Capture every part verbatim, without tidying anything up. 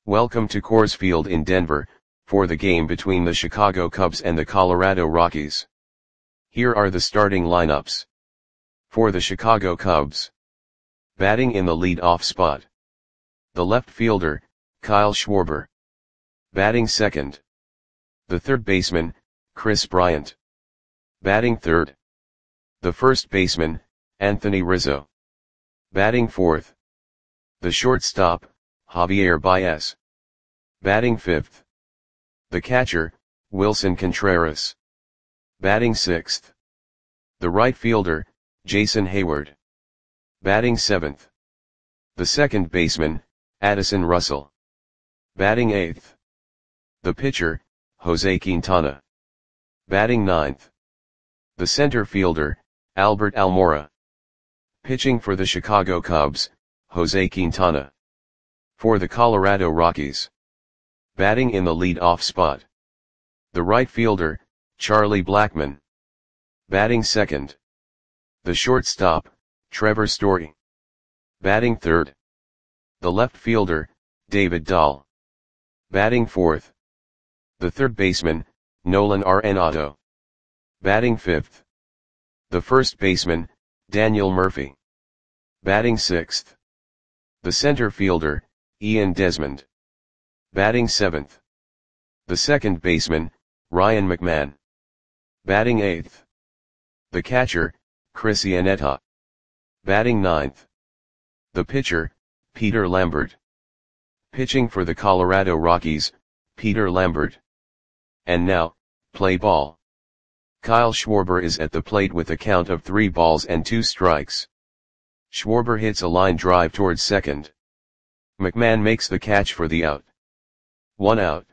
Welcome to Coors Field in Denver, for the game between the Chicago Cubs and the Colorado Rockies. Here are the starting lineups. For the Chicago Cubs. Batting in the lead-off spot. The left fielder, Kyle Schwarber. Batting second. The third baseman, Kris Bryant. Batting third. The first baseman, Anthony Rizzo. Batting fourth. The shortstop, Javier Baez. Batting fifth. The catcher, Willson Contreras. Batting sixth. The right fielder, Jason Heyward. Batting seventh. The second baseman, Addison Russell. Batting eighth. The pitcher, Jose Quintana. Batting ninth. The center fielder, Albert Almora. Pitching for the Chicago Cubs, Jose Quintana. For the Colorado Rockies. Batting in the lead-off spot. The right fielder, Charlie Blackmon. Batting second. The shortstop, Trevor Story. Batting third. The left fielder, David Dahl. Batting fourth. The third baseman, Nolan Arenado. Batting fifth. The first baseman, Daniel Murphy. Batting sixth. The center fielder, Ian Desmond. Batting seventh. The second baseman, Ryan McMahon. Batting eighth. The catcher, Chris Iannetta. Batting ninth. The pitcher, Peter Lambert. Pitching for the Colorado Rockies, Peter Lambert. And now, play ball. Kyle Schwarber is at the plate with a count of three balls and two strikes. Schwarber hits a line drive towards second. McMahon makes the catch for the out. One out.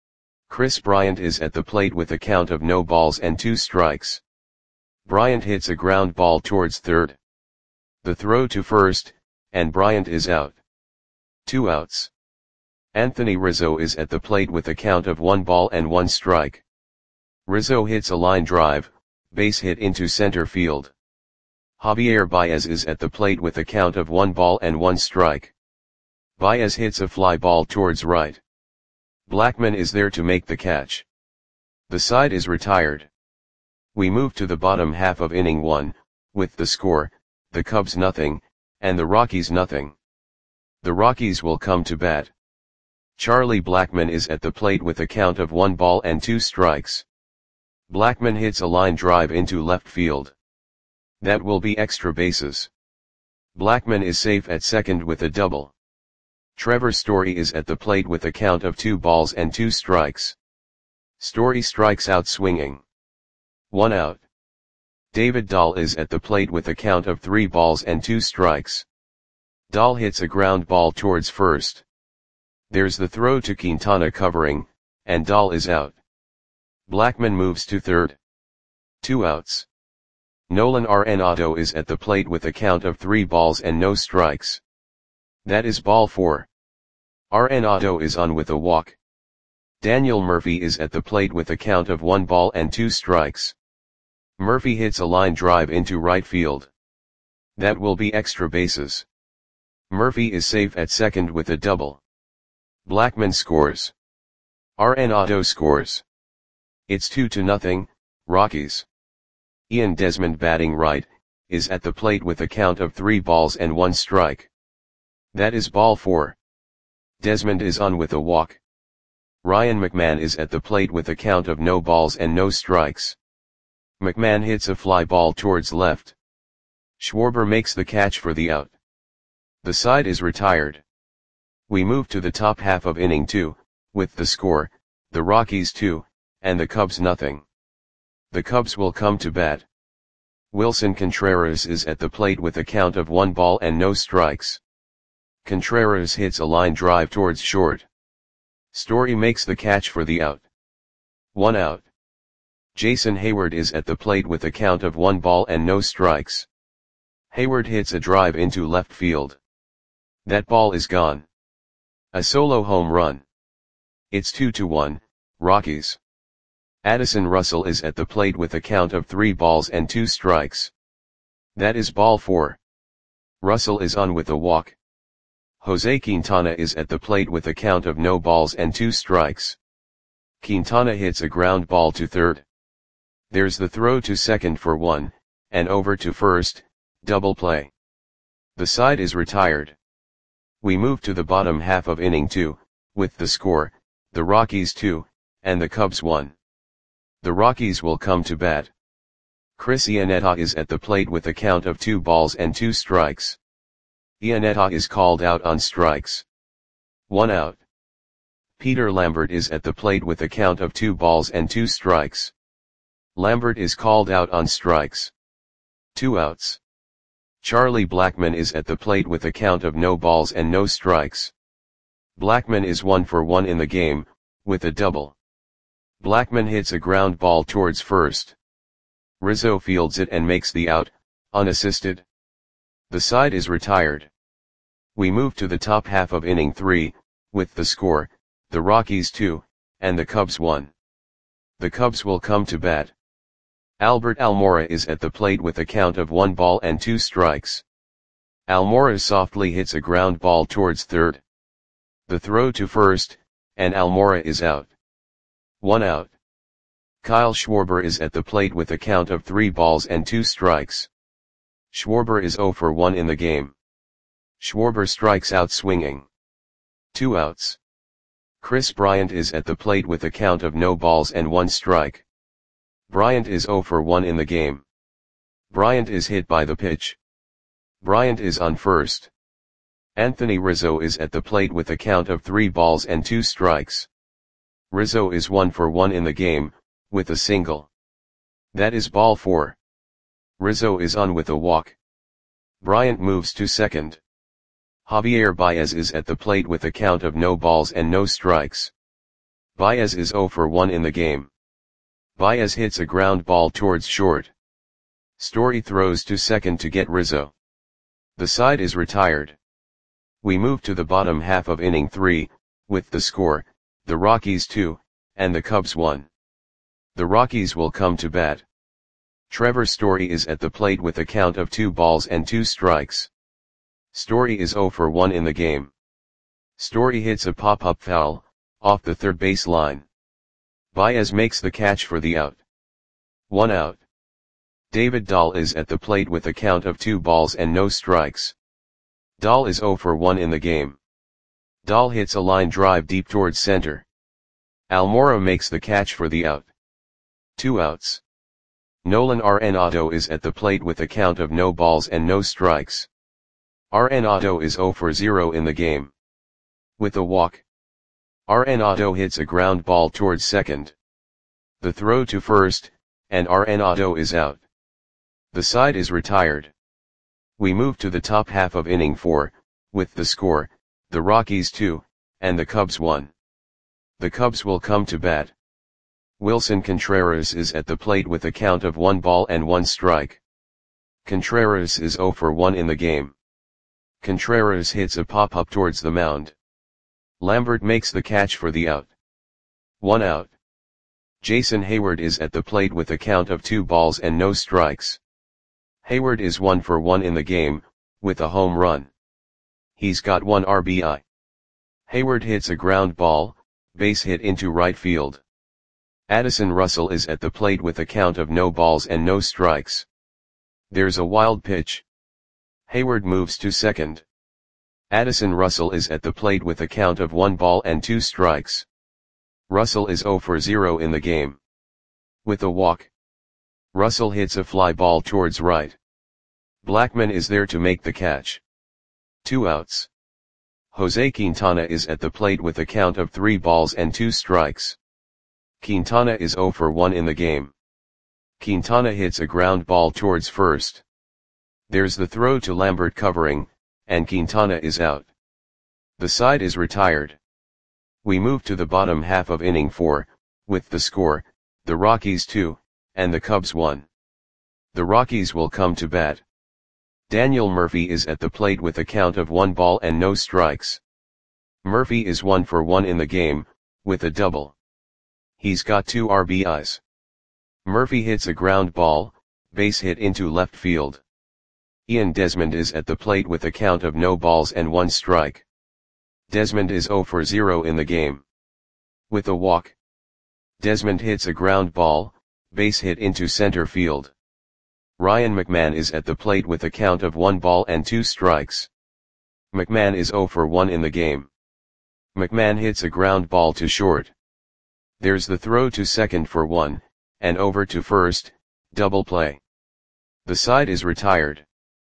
Kris Bryant is at the plate with a count of no balls and two strikes. Bryant hits a ground ball towards third. The throw to first, and Bryant is out. Two outs. Anthony Rizzo is at the plate with a count of one ball and one strike. Rizzo hits a line drive, base hit into center field. Javier Baez is at the plate with a count of one ball and one strike. Baez hits a fly ball towards right. Blackmon is there to make the catch. The side is retired. We move to the bottom half of inning one, with the score, the Cubs nothing, and the Rockies nothing. The Rockies will come to bat. Charlie Blackmon is at the plate with a count of one ball and two strikes. Blackmon hits a line drive into left field. That will be extra bases. Blackmon is safe at second with a double. Trevor Story is at the plate with a count of two balls and two strikes. Story strikes out swinging. One out. David Dahl is at the plate with a count of three balls and two strikes. Dahl hits a ground ball towards first. There's the throw to Quintana covering, and Dahl is out. Blackmon moves to third. Two outs. Nolan Arenado is at the plate with a count of three balls and no strikes. That is ball four. Arenado is on with a walk. Daniel Murphy is at the plate with a count of one ball and two strikes. Murphy hits a line drive into right field. That will be extra bases. Murphy is safe at second with a double. Blackmon scores. Arenado scores. It's two to nothing, Rockies. Ian Desmond batting right, is at the plate with a count of three balls and one strike. That is ball four. Desmond is on with a walk. Ryan McMahon is at the plate with a count of no balls and no strikes. McMahon hits a fly ball towards left. Schwarber makes the catch for the out. The side is retired. We move to the top half of inning two, with the score, the Rockies two, and the Cubs nothing. The Cubs will come to bat. Willson Contreras is at the plate with a count of one ball and no strikes. Contreras hits a line drive towards short. Story makes the catch for the out. One out. Jason Heyward is at the plate with a count of one ball and no strikes. Heyward hits a drive into left field. That ball is gone. A solo home run. It's two to one, Rockies. Addison Russell is at the plate with a count of three balls and two strikes. That is ball four. Russell is on with a walk. Jose Quintana is at the plate with a count of no balls and two strikes. Quintana hits a ground ball to third. There's the throw to second for one, and over to first, double play. The side is retired. We move to the bottom half of inning two, with the score, the Rockies two, and the Cubs one. The Rockies will come to bat. Chris Iannetta is at the plate with a count of two balls and two strikes. Iannetta is called out on strikes. One out. Peter Lambert is at the plate with a count of two balls and two strikes. Lambert is called out on strikes. Two outs. Charlie Blackmon is at the plate with a count of no balls and no strikes. Blackmon is one for one in the game, with a double. Blackmon hits a ground ball towards first. Rizzo fields it and makes the out, unassisted. The side is retired. We move to the top half of inning three, with the score, the Rockies two, and the Cubs one. The Cubs will come to bat. Albert Almora is at the plate with a count of one ball and two strikes. Almora softly hits a ground ball towards third. The throw to first, and Almora is out. One out. Kyle Schwarber is at the plate with a count of three balls and two strikes. Schwarber is zero for one in the game. Schwarber strikes out swinging. Two outs. Chris Bryant is at the plate with a count of no balls and one strike. Bryant is zero for one in the game. Bryant is hit by the pitch. Bryant is on first. Anthony Rizzo is at the plate with a count of three balls and two strikes. Rizzo is one for one in the game, with a single. That is ball four. Rizzo is on with a walk. Bryant moves to second. Javier Baez is at the plate with a count of no balls and no strikes. Baez is zero for one in the game. Baez hits a ground ball towards short. Story throws to second to get Rizzo. The side is retired. We move to the bottom half of inning three, with the score, the Rockies two, and the Cubs one. The Rockies will come to bat. Trevor Story is at the plate with a count of two balls and two strikes. Story is zero for one in the game. Story hits a pop-up foul, off the third base line. Baez makes the catch for the out. One out. David Dahl is at the plate with a count of two balls and no strikes. Dahl is zero for one in the game. Dahl hits a line drive deep towards center. Almora makes the catch for the out. Two outs. Nolan Arenado is at the plate with a count of no balls and no strikes. Arenado is zero for zero in the game. With a walk. Arenado hits a ground ball towards second. The throw to first, and Arenado is out. The side is retired. We move to the top half of inning four, with the score, the Rockies two, and the Cubs one. The Cubs will come to bat. Wilson Contreras is at the plate with a count of one ball and one strike. Contreras is zero for one in the game. Contreras hits a pop-up towards the mound. Lambert makes the catch for the out. One out. Jason Hayward is at the plate with a count of two balls and no strikes. Hayward is one for one in the game, with a home run. He's got one R B I. Hayward hits a ground ball, base hit into right field. Addison Russell is at the plate with a count of no balls and no strikes. There's a wild pitch. Hayward moves to second. Addison Russell is at the plate with a count of one ball and two strikes. Russell is zero for zero in the game. With a walk. Russell hits a fly ball towards right. Blackmon is there to make the catch. Two outs. Jose Quintana is at the plate with a count of three balls and two strikes. Quintana is zero for one in the game. Quintana hits a ground ball towards first. There's the throw to Lambert covering, and Quintana is out. The side is retired. We move to the bottom half of inning four, with the score, the Rockies two, and the Cubs one. The Rockies will come to bat. Daniel Murphy is at the plate with a count of one ball and no strikes. Murphy is one for one in the game, with a double. He's got two R B Is. Murphy hits a ground ball, base hit into left field. Ian Desmond is at the plate with a count of no balls and one strike. Desmond is zero for zero in the game. With a walk, Desmond hits a ground ball, base hit into center field. Ryan McMahon is at the plate with a count of one ball and two strikes. McMahon is zero for one in the game. McMahon hits a ground ball to short. There's the throw to second for one, and over to first, double play. The side is retired.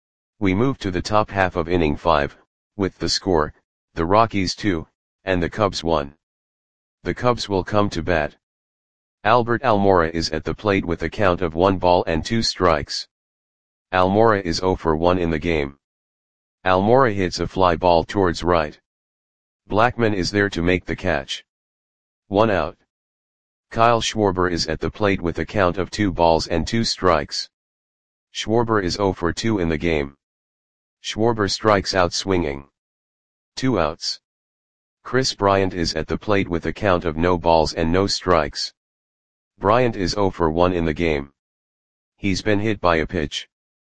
We move to the top half of inning five, with the score, the Rockies two, and the Cubs one. The Cubs will come to bat. Albert Almora is at the plate with a count of one ball and two strikes. Almora is zero for one in the game. Almora hits a fly ball towards right. Blackman is there to make the catch. One out. Kyle Schwarber is at the plate with a count of two balls and two strikes. Schwarber is zero for two in the game. Schwarber strikes out swinging. Two outs. Chris Bryant is at the plate with a count of no balls and no strikes. Bryant is zero for one in the game. He's been hit by a pitch.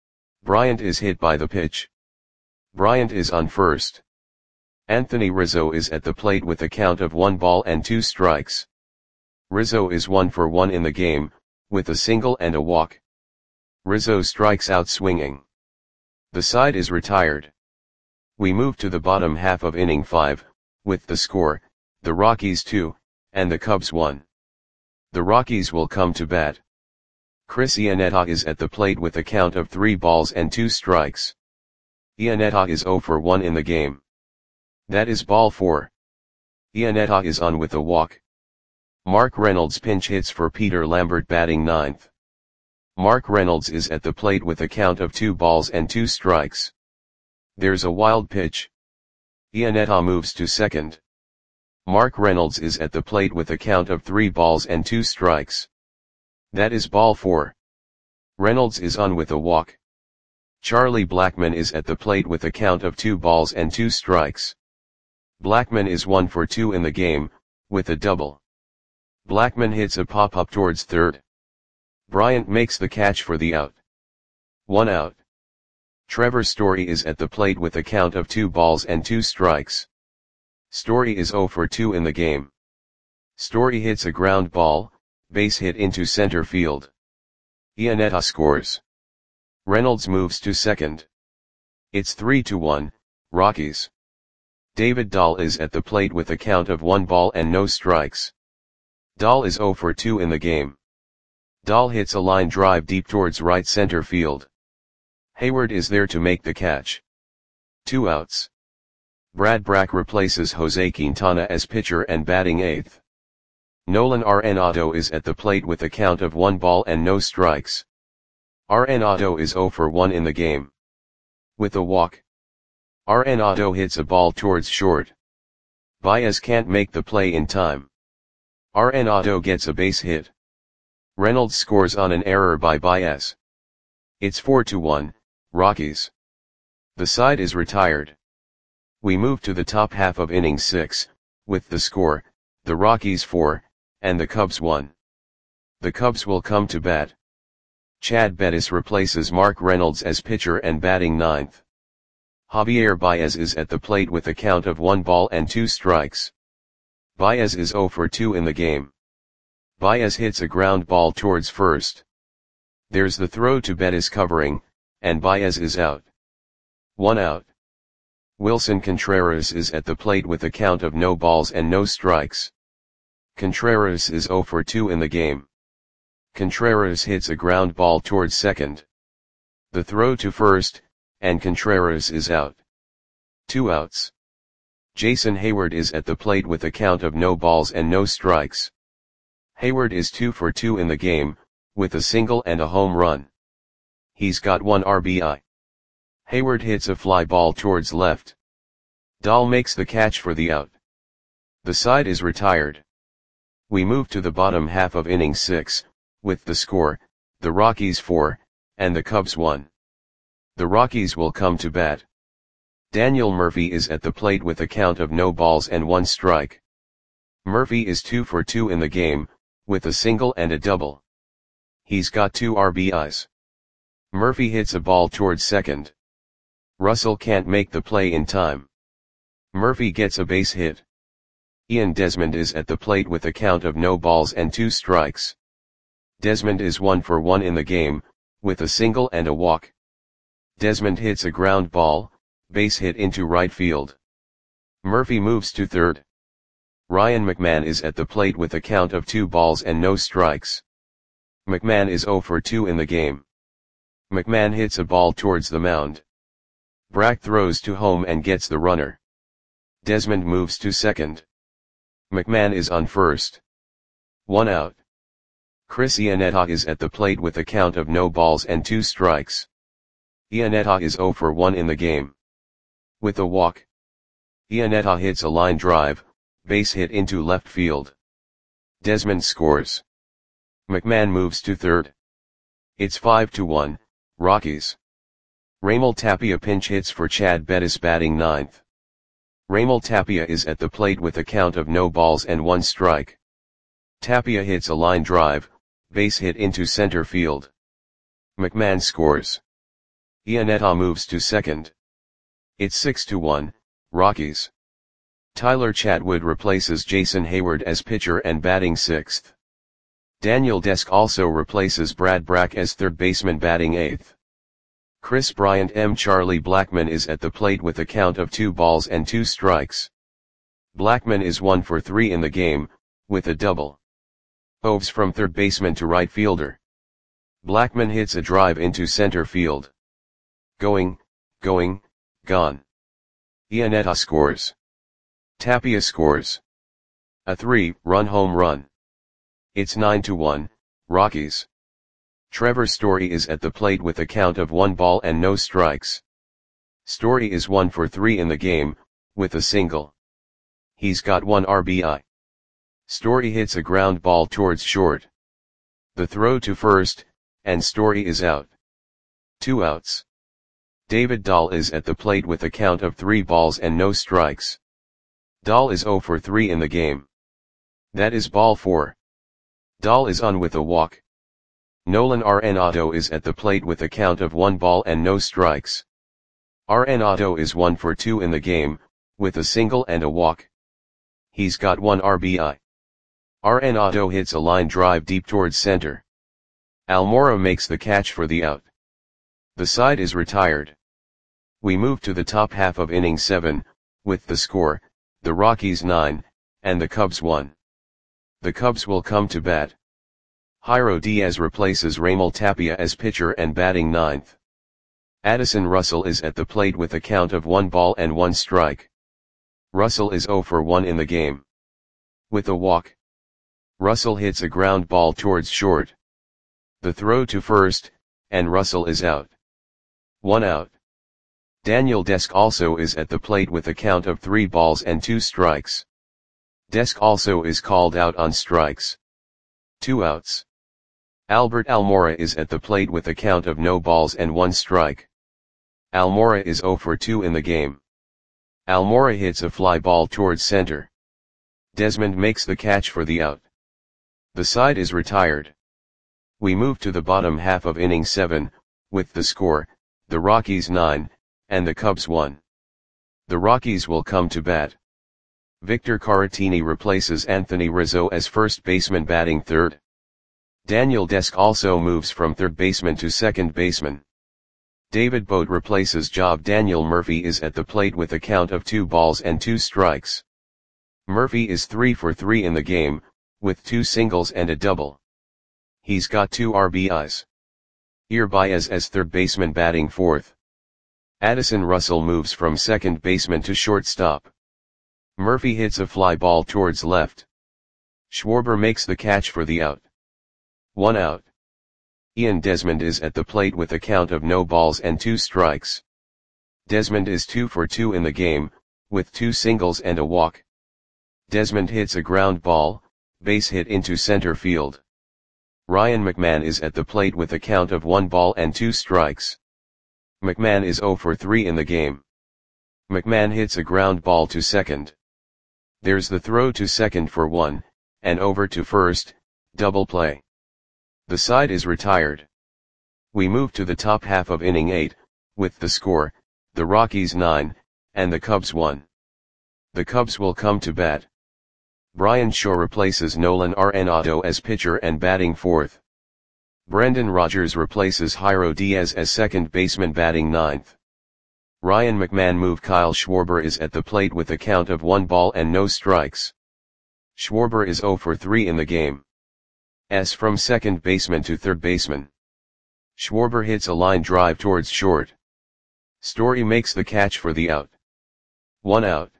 Bryant is hit by the pitch. Bryant is on first. Anthony Rizzo is at the plate with a count of one ball and two strikes. Rizzo is one for one in the game, with a single and a walk. Rizzo strikes out swinging. The side is retired. We move to the bottom half of inning five, with the score, the Rockies two, and the Cubs one. The Rockies will come to bat. Chris Iannetta is at the plate with a count of three balls and two strikes. Iannetta is zero for one in the game. That is ball four. Iannetta is on with a walk. Mark Reynolds pinch hits for Peter Lambert batting ninth. Mark Reynolds is at the plate with a count of two balls and two strikes. There's a wild pitch. Iannetta moves to second. Mark Reynolds is at the plate with a count of three balls and two strikes. That is ball four. Reynolds is on with a walk. Charlie Blackman is at the plate with a count of two balls and two strikes. Blackman is one for two in the game, with a double. Blackman hits a pop-up towards third. Bryant makes the catch for the out. One out. Trevor Story is at the plate with a count of two balls and two strikes. Story is zero for two in the game. Story hits a ground ball, base hit into center field. Iannetta scores. Reynolds moves to second. It's three to one, Rockies. David Dahl is at the plate with a count of one ball and no strikes. Dahl is zero for two in the game. Dahl hits a line drive deep towards right center field. Hayward is there to make the catch. Two outs. Brad Brach replaces Jose Quintana as pitcher and batting eighth. Nolan Arenado is at the plate with a count of one ball and no strikes. Arenado is zero for one in the game. With a walk, Arenado hits a ball towards short. Baez can't make the play in time. Arenado gets a base hit. Reynolds scores on an error by Baez. It's four to one, Rockies. The side is retired. We move to the top half of inning six, with the score, the Rockies four, and the Cubs one. The Cubs will come to bat. Chad Bettis replaces Mark Reynolds as pitcher and batting ninth. Javier Baez is at the plate with a count of one ball and two strikes. Baez is zero for two in the game. Baez hits a ground ball towards first. There's the throw to Bettis covering, and Baez is out. One out. Wilson Contreras is at the plate with a count of no balls and no strikes. Contreras is zero for two in the game. Contreras hits a ground ball towards second. The throw to first, and Contreras is out. Two outs. Jason Hayward is at the plate with a count of no balls and no strikes. Hayward is two for two in the game, with a single and a home run. He's got one R B I. Hayward hits a fly ball towards left. Dahl makes the catch for the out. The side is retired. We move to the bottom half of inning six, with the score, the Rockies four, and the Cubs one. The Rockies will come to bat. Daniel Murphy is at the plate with a count of no balls and one strike. Murphy is two for two in the game, with a single and a double. He's got two R B Is. Murphy hits a ball towards second. Russell can't make the play in time. Murphy gets a base hit. Ian Desmond is at the plate with a count of no balls and two strikes. Desmond is one for one in the game, with a single and a walk. Desmond hits a ground ball, base hit into right field. Murphy moves to third. Ryan McMahon is at the plate with a count of two balls and no strikes. McMahon is zero for two in the game. McMahon hits a ball towards the mound. Brack throws to home and gets the runner. Desmond moves to second. McMahon is on first. One out. Chris Iannetta is at the plate with a count of no balls and two strikes. Iannetta is zero for one in the game. With a walk. Iannetta hits a line drive, base hit into left field. Desmond scores. McMahon moves to third. It's five to one, Rockies. Raimel Tapia pinch hits for Chad Bettis batting ninth. Raimel Tapia is at the plate with a count of no balls and one strike. Tapia hits a line drive, base hit into center field. McMahon scores. Iannetta moves to second. It's six to one, Rockies. Tyler Chatwood replaces Jason Hayward as pitcher and batting sixth. Daniel Desk also replaces Brad Brack as third baseman batting eighth. Chris Bryant M. Charlie Blackmon is at the plate with a count of two balls and two strikes. Blackmon is one for three in the game, with a double. Oves from third baseman to right fielder. Blackmon hits a drive into center field. Going, going, gone. Iannetta scores. Tapia scores. A three-run home run. It's nine to one, Rockies. Trevor Story is at the plate with a count of one ball and no strikes. Story is one for three in the game, with a single. He's got one R B I. Story hits a ground ball towards short. The throw to first, and Story is out. Two outs. David Dahl is at the plate with a count of three balls and no strikes. Dahl is zero for three in the game. That is ball four. Dahl is on with a walk. Nolan Arenado is at the plate with a count of one ball and no strikes. Arenado is one for two in the game, with a single and a walk. He's got one R B I. Arenado hits a line drive deep towards center. Almora makes the catch for the out. The side is retired. We move to the top half of inning seven, with the score, the Rockies nine, and the Cubs one. The Cubs will come to bat. Jairo Diaz replaces Raimel Tapia as pitcher and batting ninth. Addison Russell is at the plate with a count of one ball and one strike. Russell is zero for one in the game. With a walk. Russell hits a ground ball towards short. The throw to first, and Russell is out. One out. Daniel Desk also is at the plate with a count of three balls and two strikes. Desk also is called out on strikes. Two outs. Albert Almora is at the plate with a count of no balls and one strike. Almora is zero for two in the game. Almora hits a fly ball towards center. Desmond makes the catch for the out. The side is retired. We move to the bottom half of inning seven, with the score, the Rockies nine, and the Cubs one. The Rockies will come to bat. Victor Caratini replaces Anthony Rizzo as first baseman batting third. Daniel Desk also moves from third baseman to second baseman. David Boat replaces Job. Daniel Murphy is at the plate with a count of two balls and two strikes. Murphy is three for three in the game, with two singles and a double. He's got two R B Is. Ir Baez as third baseman batting fourth. Addison Russell moves from second baseman to shortstop. Murphy hits a fly ball towards left. Schwarber makes the catch for the out. One out. Ian Desmond is at the plate with a count of no balls and two strikes. Desmond is two for two in the game, with two singles and a walk. Desmond hits a ground ball, base hit into center field. Ryan McMahon is at the plate with a count of one ball and two strikes. McMahon is zero for three in the game. McMahon hits a ground ball to second. There's the throw to second for one, and over to first, double play. The side is retired. We move to the top half of inning eight, with the score, the Rockies nine, and the Cubs one. The Cubs will come to bat. Bryan Shaw replaces Nolan Arenado as pitcher and batting fourth. Brendan Rodgers replaces Jairo Diaz as second baseman batting ninth. Ryan McMahon move Kyle Schwarber is at the plate with a count of one ball and no strikes. Schwarber is zero for three in the game. S from second baseman to third baseman. Schwarber hits a line drive towards short. Story makes the catch for the out. One out.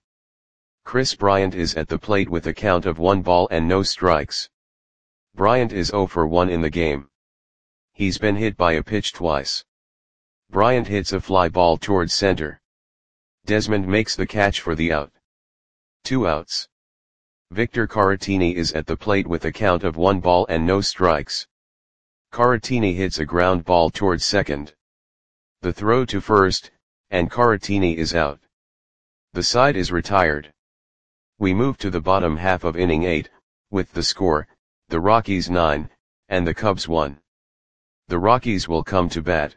Chris Bryant is at the plate with a count of one ball and no strikes. Bryant is zero for one in the game. He's been hit by a pitch twice. Bryant hits a fly ball towards center. Desmond makes the catch for the out. Two outs. Victor Caratini is at the plate with a count of one ball and no strikes. Caratini hits a ground ball towards second. The throw to first, and Caratini is out. The side is retired. We move to the bottom half of inning eight, with the score, the Rockies nine, and the Cubs one. The Rockies will come to bat.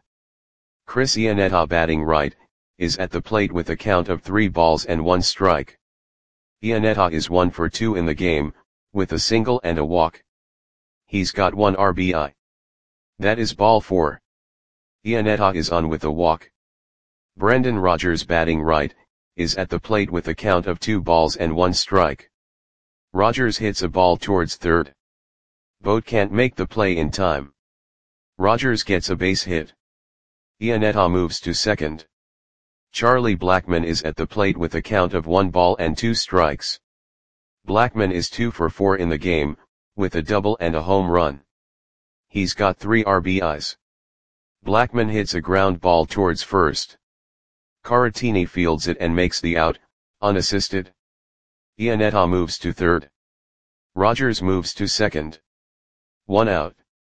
Chris Iannetta batting right, is at the plate with a count of three balls and one strike. Iannetta is one for two in the game, with a single and a walk. He's got one R B I. That is ball four. Iannetta is on with a walk. Brendan Rodgers batting right, is at the plate with a count of two balls and one strike. Rodgers hits a ball towards third. Boat can't make the play in time. Rodgers gets a base hit. Iannetta moves to second. Charlie Blackmon is at the plate with a count of one ball and two strikes. Blackmon is two for four in the game, with a double and a home run. He's got three R B Is. Blackmon hits a ground ball towards first. Caratini fields it and makes the out, unassisted. Iannetta moves to third. Rodgers moves to second. One out.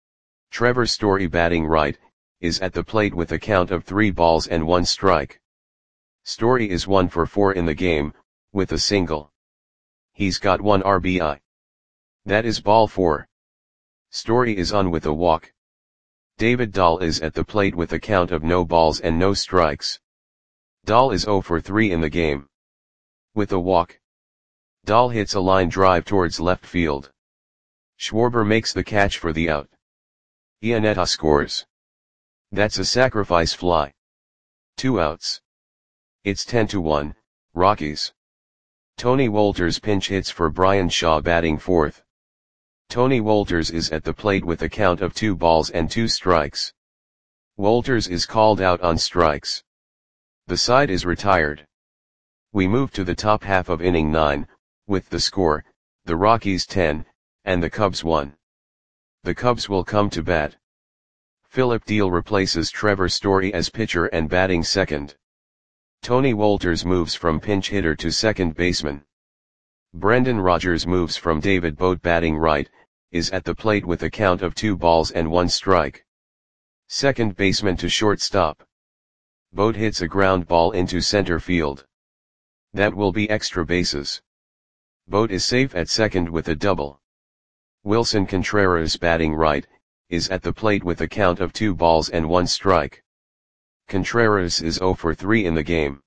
Trevor Story batting right, is at the plate with a count of three balls and one strike. Story is one for four in the game, with a single. He's got one R B I. That is ball four. Story is on with a walk. David Dahl is at the plate with a count of no balls and no strikes. Dahl is zero for three in the game. With a walk. Dahl hits a line drive towards left field. Schwarber makes the catch for the out. Iannetta scores. That's a sacrifice fly. Two outs. It's ten to one, Rockies. Tony Wolters pinch hits for Bryan Shaw batting fourth. Tony Wolters is at the plate with a count of two balls and two strikes. Wolters is called out on strikes. The side is retired. We move to the top half of inning nine, with the score, the Rockies ten, and the Cubs one. The Cubs will come to bat. Philip Deal replaces Trevor Story as pitcher and batting second. Tony Wolters moves from pinch hitter to second baseman. Brendan Rodgers moves from David Boat batting right, is at the plate with a count of two balls and one strike. Second baseman to shortstop. Boat hits a ground ball into center field. That will be extra bases. Boat is safe at second with a double. Wilson Contreras batting right, is at the plate with a count of two balls and one strike. Contreras is zero for three in the game.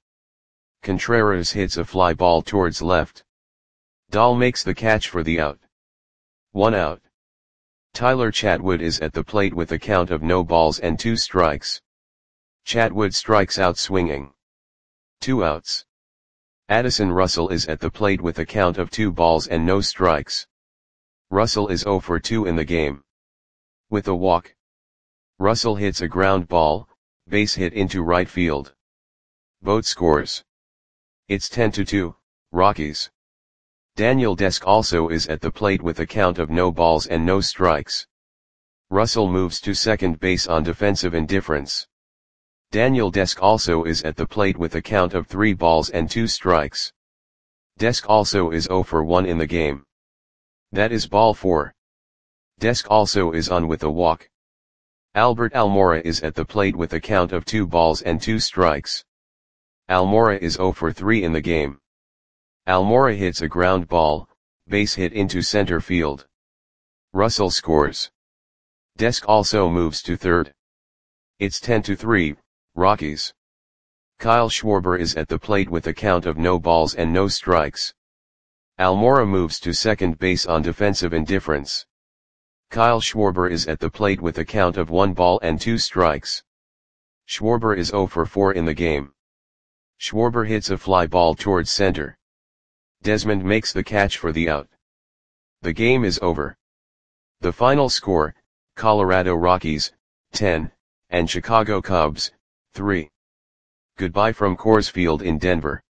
Contreras hits a fly ball towards left. Dahl makes the catch for the out. One out. Tyler Chatwood is at the plate with a count of no balls and two strikes. Chatwood strikes out swinging. Two outs. Addison Russell is at the plate with a count of two balls and no strikes. Russell is zero for two in the game. With a walk. Russell hits a ground ball, base hit into right field. Boat scores. It's ten to two, Rockies. Daniel Desk also is at the plate with a count of no balls and no strikes. Russell moves to second base on defensive indifference. Daniel Desk also is at the plate with a count of three balls and two strikes. Desk also is zero for one in the game. That is ball four. Desk also is on with a walk. Albert Almora is at the plate with a count of two balls and two strikes. Almora is zero for three in the game. Almora hits a ground ball, base hit into center field. Russell scores. Desk also moves to third. It's ten to three, Rockies. Kyle Schwarber is at the plate with a count of no balls and no strikes. Almora moves to second base on defensive indifference. Kyle Schwarber is at the plate with a count of one ball and two strikes. Schwarber is zero for four in the game. Schwarber hits a fly ball towards center. Desmond makes the catch for the out. The game is over. The final score, Colorado Rockies, ten, and Chicago Cubs, three. Goodbye from Coors Field in Denver.